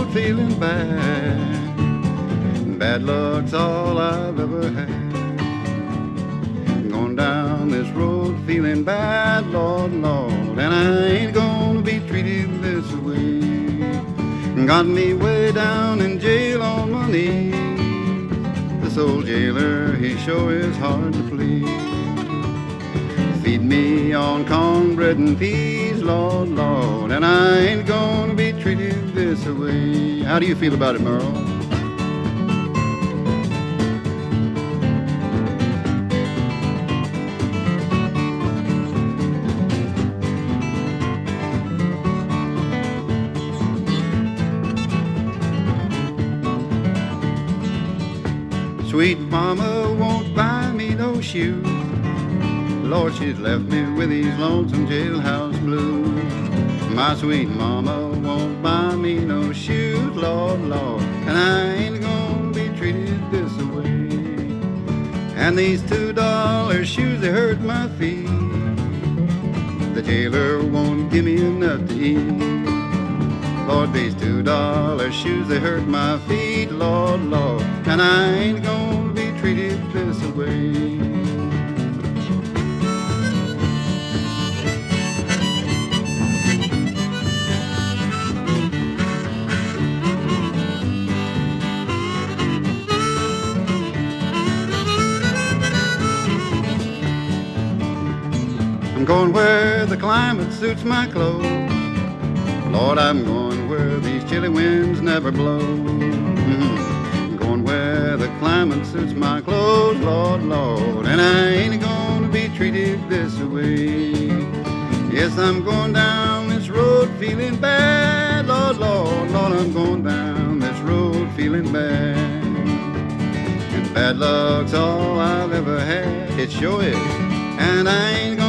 road feeling bad. Bad luck's all I've ever had. Going down this road feeling bad, Lord, Lord, and I ain't gonna be treated this way. Got me way down in jail on my knees. This old jailer, he sure is hard to please. Feed me on cornbread and peas, Lord, Lord, and I ain't gonna be treated this way. How do you feel about it, Merle? Sweet mama won't buy me no shoes. Lord, she's left me with these lonesome jailhouse blues. My sweet mama won't buy me no shoes, Lord, Lord, and I ain't gonna be treated this way. And these $2 shoes, they hurt my feet. The jailer won't give me enough to eat. Lord, these $2 shoes, they hurt my feet, Lord, Lord, and I ain't gonna be treated this way. I'm going where the climate suits my clothes. Lord, I'm going where these chilly winds never blow. I'm going where the climate suits my clothes, Lord, Lord, and I ain't gonna be treated this way. Yes, I'm going down this road feeling bad, Lord, Lord, Lord, I'm going down this road feeling bad. And bad luck's all I've ever had, it sure is, and I ain't gonna